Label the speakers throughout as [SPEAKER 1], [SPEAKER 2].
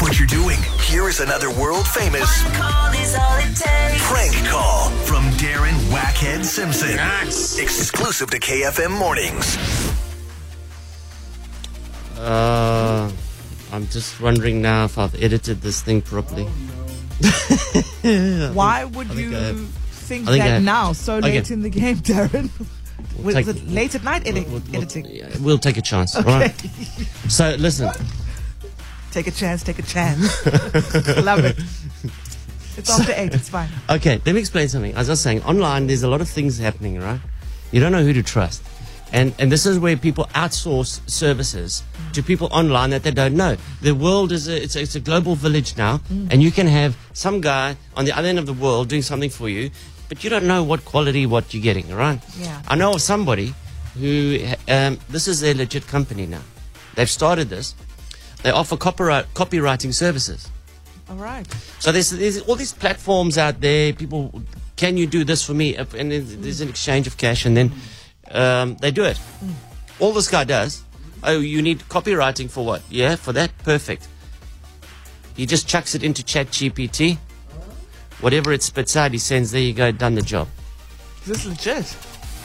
[SPEAKER 1] what you're doing. Here is another world-famous
[SPEAKER 2] One call is all it takes.
[SPEAKER 1] prank call from Darren Wackhead Simpson.
[SPEAKER 3] Nice.
[SPEAKER 1] Exclusive to KFM Mornings.
[SPEAKER 3] I'm just wondering now if I've edited this thing properly.
[SPEAKER 4] Why would
[SPEAKER 3] think
[SPEAKER 4] you
[SPEAKER 3] I have.
[SPEAKER 4] think
[SPEAKER 3] I think I
[SPEAKER 4] that
[SPEAKER 3] have.
[SPEAKER 4] now, so
[SPEAKER 3] Okay.
[SPEAKER 4] late in the game, Darren? Was
[SPEAKER 3] take-
[SPEAKER 4] it late at night editing?
[SPEAKER 3] We'll take a chance, all right? So, listen.
[SPEAKER 4] Take a chance, take a chance. Love it. It's after 8, it's fine.
[SPEAKER 3] Okay, let me explain something. As I was saying, online, there's a lot of things happening, right? You don't know who to trust. And this is where people outsource services to people online that they don't know. The world is it's a global village now, and you can have some guy on the other end of the world doing something for you, but you don't know what quality, what you're getting, right?
[SPEAKER 4] Yeah.
[SPEAKER 3] I know of somebody who, this is their legit company now. They've started this. They offer copywriting services.
[SPEAKER 4] All right.
[SPEAKER 3] So there's all these platforms out there. People, can you do this for me? And there's an exchange of cash, and then they do it. All this guy does. Oh, you need copywriting for what? Yeah, for that? Perfect. He just chucks it into ChatGPT. Whatever it spits out, he sends, there you go, done the job.
[SPEAKER 4] Is this legit?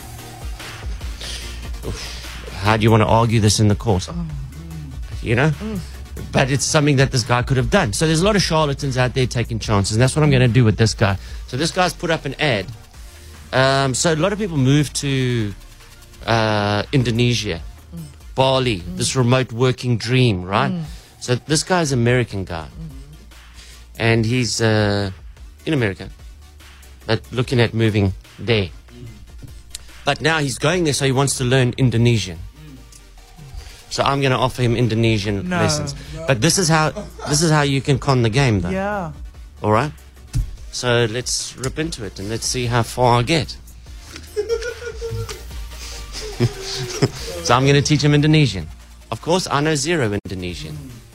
[SPEAKER 3] How do you want to argue this in the court? You know? But it's something that this guy could have done. So there's a lot of charlatans out there taking chances, and that's what I'm going to do with this guy. So this guy's put up an ad. So a lot of people move to Indonesia, Bali, this remote working dream, right? So this guy's an American guy. And he's in America, but looking at moving there. But now he's going there, so he wants to learn Indonesian. So I'm going to offer him Indonesian lessons. But this is how you can con the game, though.
[SPEAKER 4] Yeah.
[SPEAKER 3] All right? So let's rip into it and let's see how far I get. So I'm going to teach him Indonesian. Of course, I know zero Indonesian.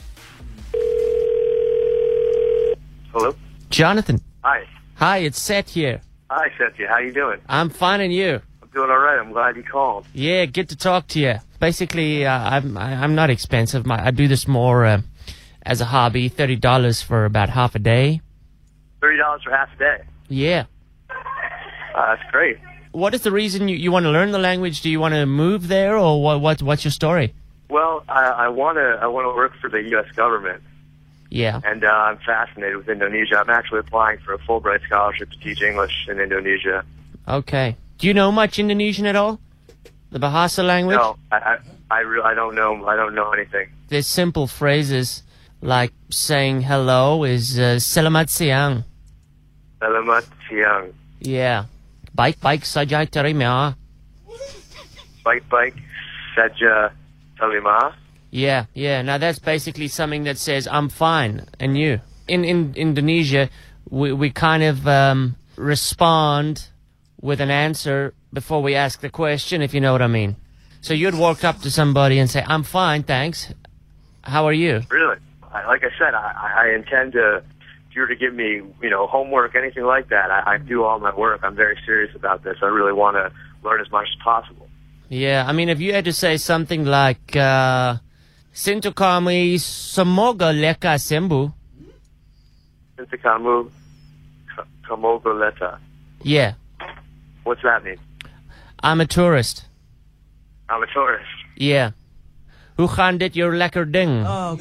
[SPEAKER 5] Hello?
[SPEAKER 3] Jonathan.
[SPEAKER 5] Hi.
[SPEAKER 3] Hi, it's Seth here.
[SPEAKER 5] Hi, Cynthia. How you doing?
[SPEAKER 3] I'm fine, and you?
[SPEAKER 5] I'm doing all right. I'm glad you called.
[SPEAKER 3] Yeah, good to talk to you. Basically, I'm not expensive. I do this more as a hobby. $30 for about half a day.
[SPEAKER 5] $30 for half a day.
[SPEAKER 3] Yeah.
[SPEAKER 5] That's great.
[SPEAKER 3] What is the reason you want to learn the language? Do you want to move there, or what's your story?
[SPEAKER 5] Well, I want to work for the U.S. government,
[SPEAKER 3] Yeah.
[SPEAKER 5] and I'm fascinated with Indonesia. I'm actually applying for a Fulbright scholarship to teach English in Indonesia.
[SPEAKER 3] Okay. Do you know much Indonesian at all? The Bahasa language?
[SPEAKER 5] No, I don't know. I don't know anything.
[SPEAKER 3] There's simple phrases like saying hello is selamat siang.
[SPEAKER 5] Selamat siang.
[SPEAKER 3] Yeah. Baik-baik saja terima.
[SPEAKER 5] Baik-baik saja terima.
[SPEAKER 3] Yeah. Now that's basically something that says I'm fine, and you. In Indonesia, we kind of respond with an answer before we ask the question, if you know what I mean. So you'd walk up to somebody and say, I'm fine, thanks. How are you?
[SPEAKER 5] Really? Like I said, I intend to, if you were to give me, homework, anything like that, I do all my work. I'm very serious about this. I really want to learn as much as possible.
[SPEAKER 3] Yeah, I mean, if you had to say something like, Sinto kami semoga leka sembuh.
[SPEAKER 5] Sinta kamu kamoga leta.
[SPEAKER 3] Yeah,
[SPEAKER 5] What's that mean?
[SPEAKER 3] I'm a tourist.
[SPEAKER 5] I'm a tourist.
[SPEAKER 3] Yeah. Hoe gaan dit your lekker ding?
[SPEAKER 4] Oh,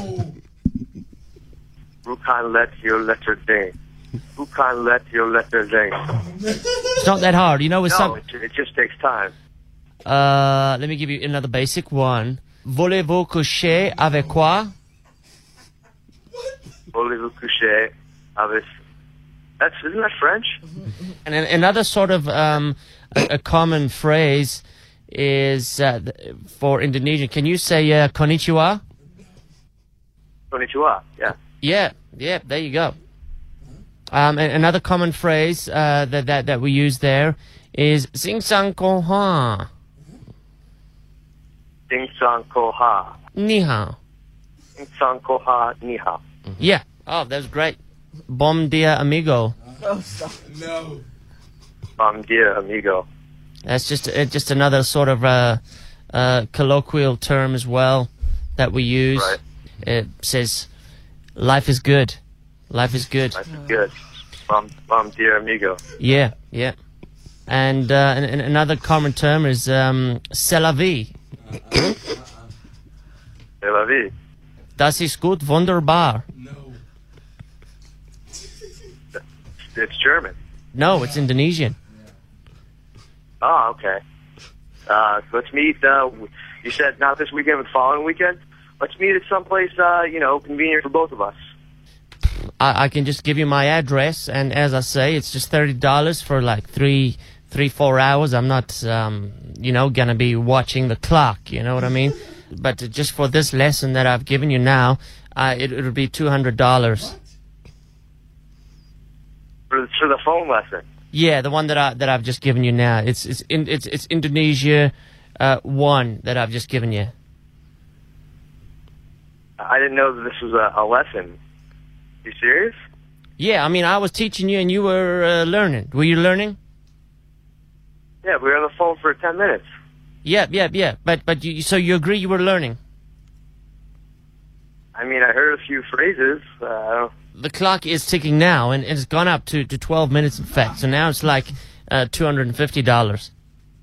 [SPEAKER 5] Who can let your letter ding? Who can let your letter ding?
[SPEAKER 3] It's not that hard. You know, with
[SPEAKER 5] No,
[SPEAKER 3] some...
[SPEAKER 5] it just takes time.
[SPEAKER 3] Let me give you another basic one. Voulez-vous coucher avec quoi?
[SPEAKER 5] Voulez-vous coucher avec... Isn't that French?
[SPEAKER 3] And another sort of a common phrase is for Indonesian. Can you say konnichiwa?
[SPEAKER 5] Konnichiwa, yeah.
[SPEAKER 3] Yeah, there you go. And another common phrase that we use there is sing sang ko ha.
[SPEAKER 5] Ding sang ko ha.
[SPEAKER 3] Ni hao.
[SPEAKER 5] Ding sang ko ha ni hao.
[SPEAKER 3] Yeah. Oh, that's great. Bom dia, amigo.
[SPEAKER 5] Bom dia, amigo.
[SPEAKER 3] That's just another sort of colloquial term as well that we use.
[SPEAKER 5] Right.
[SPEAKER 3] It says, Life is good. Life is good.
[SPEAKER 5] Life is good. Dear amigo.
[SPEAKER 3] Yeah, yeah. And another common term is c'est la vie.
[SPEAKER 5] C'est la vie.
[SPEAKER 3] Das ist gut, wunderbar.
[SPEAKER 5] It's German.
[SPEAKER 3] No, it's Indonesian.
[SPEAKER 5] Oh, okay. Let's meet. You said not this weekend, but the following weekend. Let's meet at someplace, convenient for both of us.
[SPEAKER 3] I can just give you my address, and as I say, it's just $30 for like 4 hours. I'm not, gonna be watching the clock. You know what I mean? But just for this lesson that I've given you now, it'll be $200.
[SPEAKER 5] For the phone lesson.
[SPEAKER 3] Yeah, the one that I've just given you now. It's Indonesia 1 that I've just given you.
[SPEAKER 5] I didn't know that this was a lesson. You serious?
[SPEAKER 3] Yeah, I mean, I was teaching you and you were learning. Were you learning?
[SPEAKER 5] Yeah, we were on the phone for 10 minutes.
[SPEAKER 3] Yeah. But so you agree you were learning?
[SPEAKER 5] I mean, I heard a few phrases.
[SPEAKER 3] The clock is ticking now, and it's gone up to 12 minutes, in fact. So now it's like $250.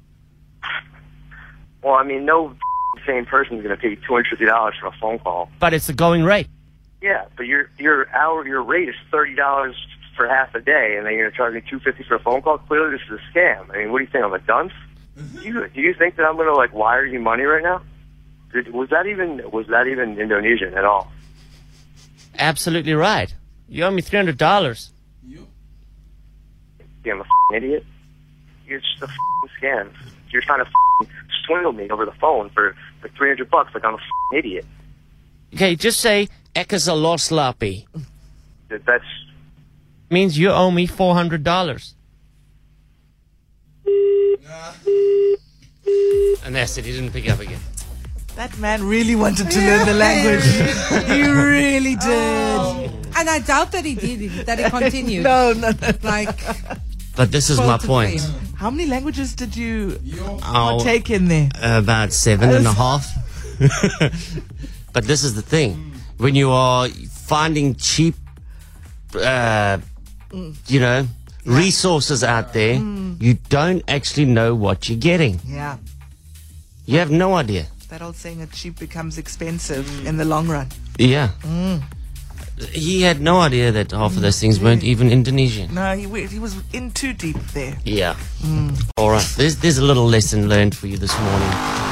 [SPEAKER 5] Well, I mean, no sane person is going to pay $250 for a phone call.
[SPEAKER 3] But it's the going rate.
[SPEAKER 5] Yeah, but your rate is $30 for half a day, and then you're going to charge me $250 for a phone call. Clearly, this is a scam. I mean, what do you think? I'm a dunce? Do you think that I'm going to wire you money right now? Was that even Indonesian at all?
[SPEAKER 3] Absolutely right. You owe me $300.
[SPEAKER 5] Yeah, I'm a idiot. You're just a scam. You're trying to swindle me over the phone for $300 like I'm a idiot.
[SPEAKER 3] Okay, just say Ekazaloslapi.
[SPEAKER 5] That's
[SPEAKER 3] means you owe me $400. And that's it. He didn't pick up again.
[SPEAKER 4] That man really wanted to learn the language. He really did.
[SPEAKER 6] And I doubt that he did, that he continued.
[SPEAKER 4] No.
[SPEAKER 3] But this is my point.
[SPEAKER 4] How many languages did you take in there?
[SPEAKER 3] About 7.5. But this is the thing. When you are finding cheap, resources out there, you don't actually know what you're getting.
[SPEAKER 4] Yeah.
[SPEAKER 3] You have no idea.
[SPEAKER 4] That old saying, that cheap becomes expensive in the long run.
[SPEAKER 3] Yeah. He had no idea that half of those things weren't even Indonesian.
[SPEAKER 4] No, he was in too deep there.
[SPEAKER 3] Yeah. All right. There's a little lesson learned for you this morning.